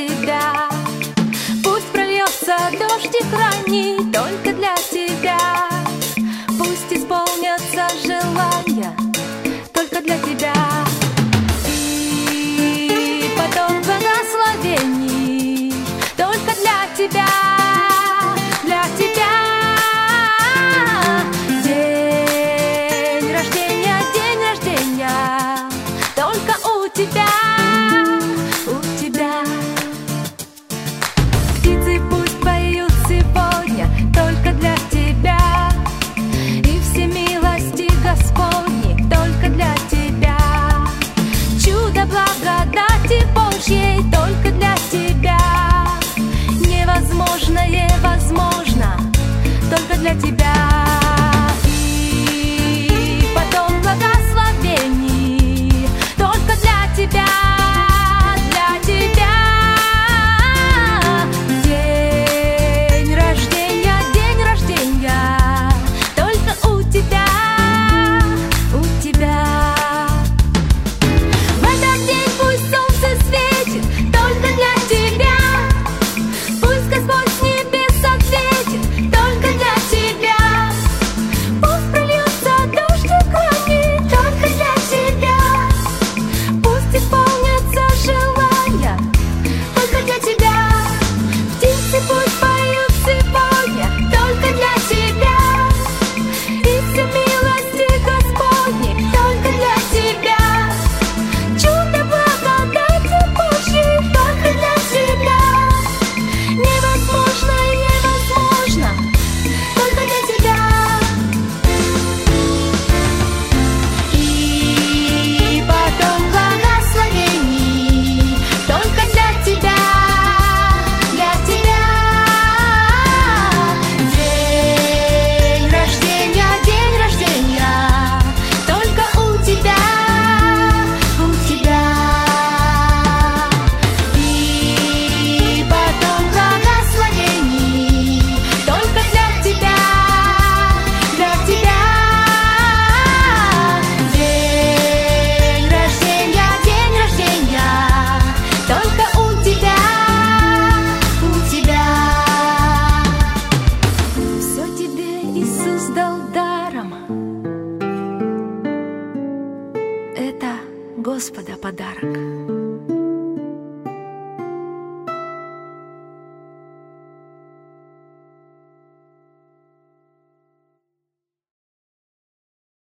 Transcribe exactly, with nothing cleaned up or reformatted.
тебя. Пусть прольется дождик ранний только для тебя. Пусть исполнятся желания только для тебя. И потом благословений только для тебя, для тебя. День рождения, день рождения только у тебя, у тебя. Птицы пусть поют сегодня только для тебя, и все милости Господни только для тебя. Чудо благодати Божьей только для тебя. Невозможное возможно только для тебя. И потом благословений только для тебя, для тебя. День рождения, день рождения только у тебя, у тебя. В этот день пусть солнце светит только для тебя. Пусть Господь с небес ответит только для тебя. Пусть прольется дождик ранний только для тебя. Пусть исполнятся желания только для тебя. Птицы пусть поют сегодня только для тебя, и все милости Господни только для тебя. Чудо благодати Божьей только для тебя. Невозможно, невозможно только для тебя. И потом благословений только для тебя, для тебя. День рождения, день рождения только у тебя, у тебя. И потом благословений только для тебя, для тебя. День рождения, день рождения только у тебя, у тебя. Все тебе Иисус дал даром. Это Господа подарок.